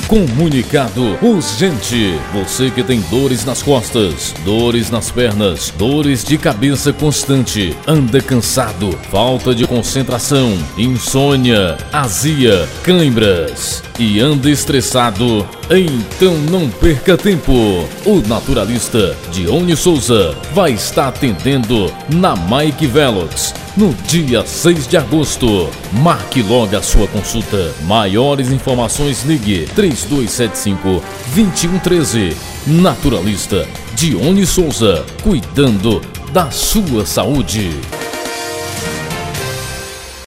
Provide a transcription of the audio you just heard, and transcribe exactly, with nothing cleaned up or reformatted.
Comunicado urgente. Você que tem dores nas costas, dores nas pernas, dores de cabeça constante, anda cansado, falta de concentração, insônia, azia, cãibras e anda estressado, então não perca tempo. O naturalista Dione Souza vai estar atendendo na Mike Velox no dia seis de agosto. Marque logo a sua consulta. Maiores informações, ligue três dois sete cinco, dois um um três. Naturalista Dione Souza, cuidando da sua saúde.